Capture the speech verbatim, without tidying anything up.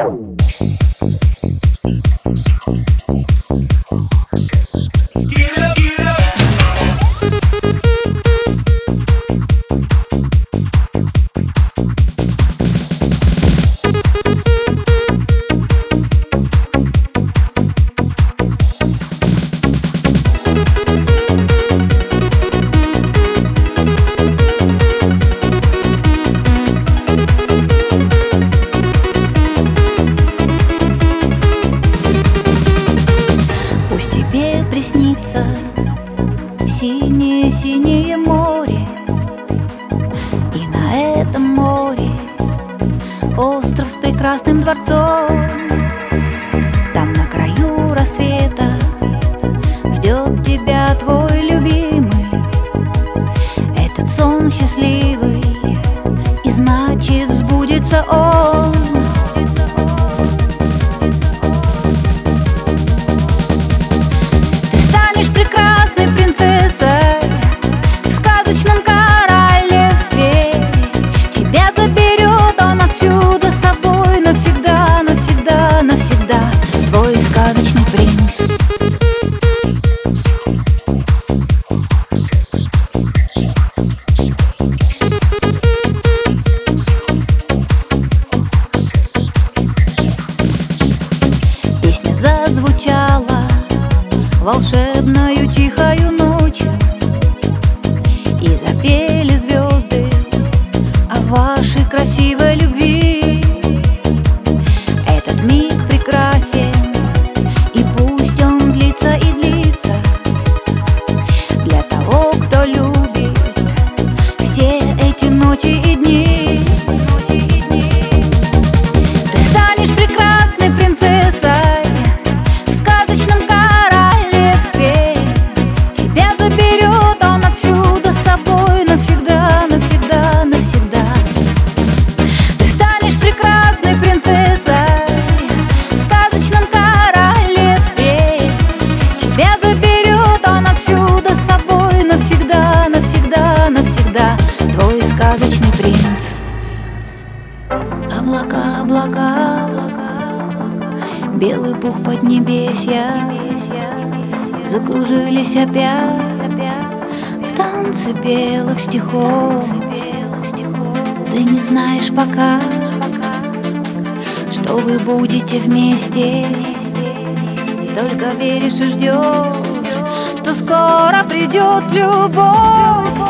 Приснится синее-синее море, и на этом море остров с прекрасным дворцом. Там на краю рассвета ждет тебя твой любимый. Этот сон счастливый, и значит сбудется он. Зазвучала волшебною тихою ночью, и запели звезды о вашей красивой любви. Этот миг прекрасен, и пусть он длится и длится, для того, кто любит все эти ночи и дни. Ты станешь прекрасной принцессой Облака, облака, белый пух поднебесья закружились опять в танце белых стихов. Ты не знаешь пока, что вы будете вместе, только веришь и ждешь, что скоро придет любовь.